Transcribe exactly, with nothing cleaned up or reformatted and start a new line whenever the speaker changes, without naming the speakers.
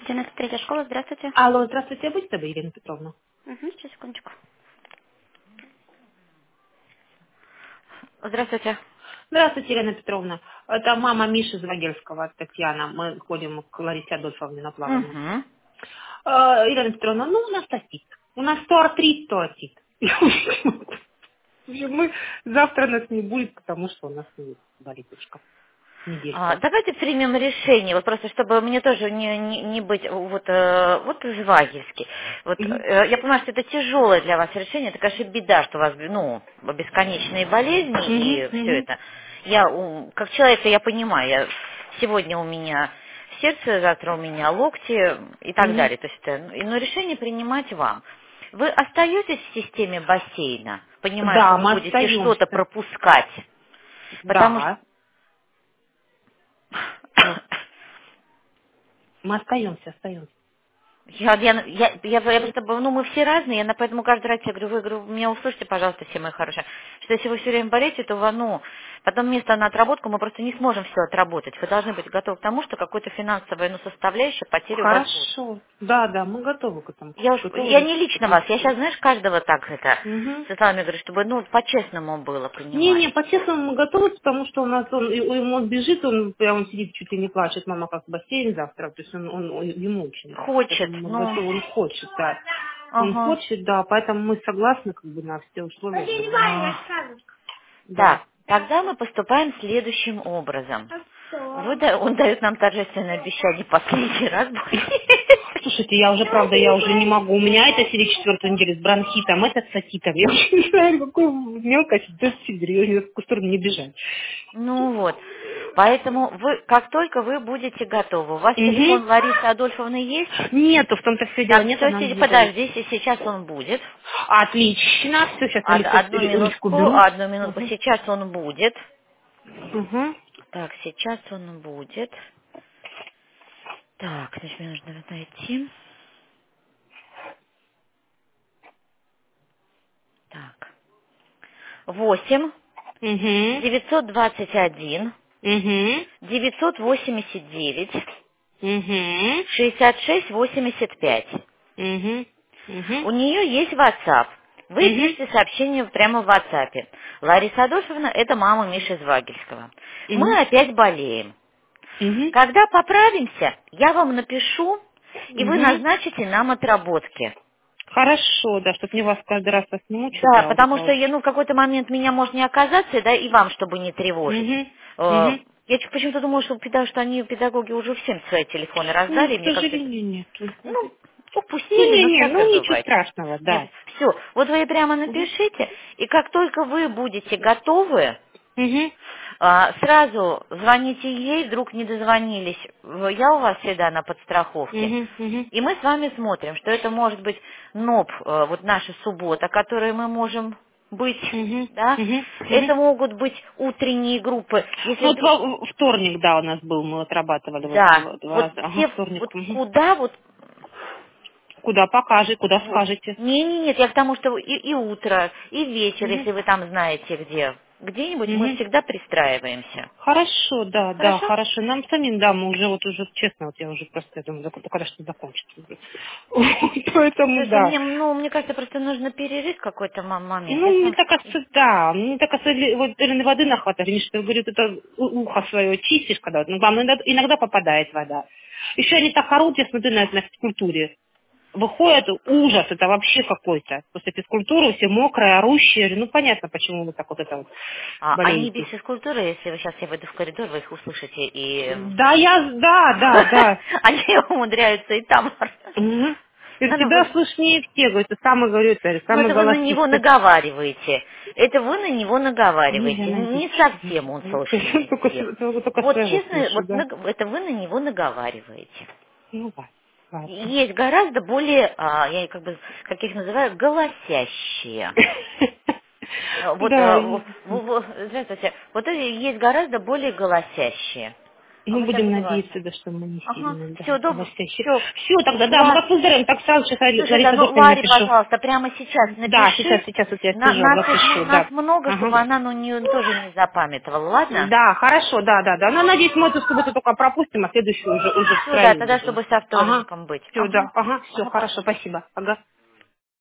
девяносто третья школа, здравствуйте.
Алло, здравствуйте, будьте добры, Ирина Петровна.
Угу, сейчас, секундочку. Здравствуйте.
Здравствуйте, Ирина Петровна. Это мама Миши Звагельского, Татьяна. Мы ходим к Ларисе Адольфовне на плавание.
Угу.
Э, Ирина Петровна, ну у нас остит. У нас то артрит, то отит. В общем, мы завтра нас не будет, потому что у нас не болит ушко.
А,
Неделька.
давайте примем решение, вот просто чтобы мне тоже не, не, не быть вот, э, вот звагельски. Вот,
Мгм.
э, я понимаю, что это тяжелое для вас решение, это, конечно, беда, что у вас, ну, бесконечные болезни
Мгм,
и все
мгм.
это. Я, у- как человек, я понимаю, я, сегодня у меня сердце, завтра у меня локти и так
Мгм.
далее. То есть, это, ну, но решение принимать вам. Вы остаетесь в системе бассейна, понимая, что
Да,
вы
мы
будете что-то
остаемся.
пропускать, потому что
Да. Ну, мы остаемся, остаемся.
Я, я, я, я, я просто, ну, мы все разные, я на- поэтому каждый раз я говорю, вы, говорю, меня услышьте, пожалуйста, все мои хорошие, что если вы все время болеете, то вы, ну, потом место на отработку мы просто не сможем все отработать. Вы должны быть готовы к тому, что какой-то финансовая, ну, составляющая потери у вас будет.
Хорошо. Да, да, мы готовы к этому.
Я уж, я
Готовы
не
к
лично
этому.
вас, я сейчас, знаешь, каждого так это,
Мгм.
Светлана говорит, чтобы, ну, по-честному было,
Не-не,
понимаете.
по-честному мы готовы, потому что у нас он, и- ему он бежит, он прям сидит, чуть ли не плачет, мама, как в бассейн завтра, то есть он, он- он- ему очень нравится,
Хочет,
поэтому мы
ну,
готовы, он хочет, да. Он
ага.
хочет, да, поэтому мы согласны как бы на все условия.
А.
Да.
Так, тогда мы поступаем следующим образом. Вы да- он дает нам торжественное обещание последний раз.
Слушайте, я уже, правда, я уже не могу. У меня это сидит четвертую неделю с бронхитом, это с отитом. Я уже не знаю, какой мелкость, да, сидит, я не знаю, в какую сторону не бежать.
Ну вот. Поэтому вы, как только вы будете готовы, у вас
Угу.
телефон Ларисы Адольфовны есть?
Нету, в том-то все дело,
Так,
нет,
все,
она не говорит.
подождите, сейчас он будет.
Отлично. Все, сейчас на
Од-
лицо
Одну
ручку
минутку,
беру.
одну минутку,
Угу.
сейчас он будет.
Угу.
Так, сейчас он будет. Так, значит, мне нужно найти. Так. Восемь
Угу.
девятьсот двадцать один
Угу.
девятьсот восемьдесят девять
Угу.
шестьдесят шесть восемьдесят пять.
Угу. Угу.
У нее есть WhatsApp. Вы
Угу.
пишете сообщение прямо в WhatsApp. Лариса Адольфовна — это мама Миши Звагельского. Мы
Угу.
опять болеем.
Угу.
Когда поправимся, я вам напишу, и вы
Угу.
назначите нам отработки.
Хорошо, да, чтобы не вас каждый раз вас не мучить,
Да,
да, вот
потому
это
что
вот.
я, ну, в какой-то момент меня может не оказаться, да, и вам, чтобы не тревожить.
Угу.
Э,
Угу.
Я чё- почему-то думаю, что, педа- что они, педагоги, уже всем свои телефоны
Ну,
раздали, и
к
мне как-то это,
сожалению, нет.
ну, упустили, ну,
Не-не-не,
всякое
ну ничего
бывает.
страшного,
Нет,
да.
все, вот вы ей прямо
Угу.
напишите, и как только вы будете готовы,
Угу.
а, сразу звоните ей, вдруг не дозвонились. В- Я у вас всегда на подстраховке.
Угу. Угу.
И мы с вами смотрим, что это может быть НОП, э, вот наша суббота, которой мы можем быть,
Угу.
да.
Угу. Угу.
Это могут быть утренние группы. Если
Вот
вдруг,
во- вторник, да, у нас был, мы отрабатывали вот
да,
два, два
вот
раза. Ага,
все,
вторник.
вот
Мгм.
куда вот,
Куда покажет, куда
вот.
скажете.
Не, не, нет, я к тому, что и, и утро, и вечер,
Мгм.
если вы там знаете где, где-нибудь мы
Мгм.
всегда пристраиваемся.
Хорошо, да, да,
Хорошо?
хорошо. Нам самим, да, мы уже вот уже, честно, вот я уже просто я думаю, да когда что закончится уже. Поэтому
Слушай,
да.
мне, ну, мне кажется, просто нужно перерыв в какой-то мо- момент. Я
Ну, мне
сам-
так кажется, да, мне так кажется, ли- вот или воды нахватываешь, они что говорят, это у- ухо свое чистишь, когда, вот, ну, главное, иногда, иногда попадает вода. Еще они так орут, я смотрю на это на физкультуре. Выходит ужас, это вообще какой-то. После физкультуры все мокрые, орущие. Ну, понятно, почему вы так вот это вот
А, они без
болеете.
физкультуры, если вы сейчас я выйду в коридор, вы их услышите, и
Да, я, да, да, да.
они умудряются и там.
Угу. Это
Ну, ну,
тебя
вы-
слышнее всех, говорю, это самый, говорю, это
ну,
самый
это вы на него
голосистый.
наговариваете. Это вы на него
Не, я
наговариваете. Не
надеюсь.
совсем он слышнее
Только,
всех.
только, только
Вот
своего
честно,
слышу,
вот
да.
наг- это вы на него наговариваете.
Ну, ладно, ладно.
Есть гораздо более, а, я как бы, как их называю, голосящие. Э, Вот,
Да,
э,
и-
в- в- в- здравствуйте, вот эти есть гораздо более голосящие.
Мы
хотя
будем
бы
надеяться,
двадцать.
да, что мы не
Ага,
сильно, да,
все, добро,
обостящие.
все.
Все, тогда, да, мы вас вызовем, так сразу сейчас
Слушай, да,
Лариса
ну
Адольфовна
Ларе,
напишу.
пожалуйста, прямо сейчас
Да, сейчас,
напиши.
сейчас вот я
На-
сижу,
нас, тут м-
запишу,
нас
да.
много,
Ага.
чтобы она ну, не, тоже не запамятовала, ладно?
Да, хорошо, да, да, да. Ну, надеюсь, мы эту субботу только пропустим, а следующую уже, уже в
Все, да,
строю
тогда
будем.
чтобы со
Ага.
вторником быть.
Все,
Ага,
да, ага, все,
ага,
хорошо,
пока.
спасибо. Ага.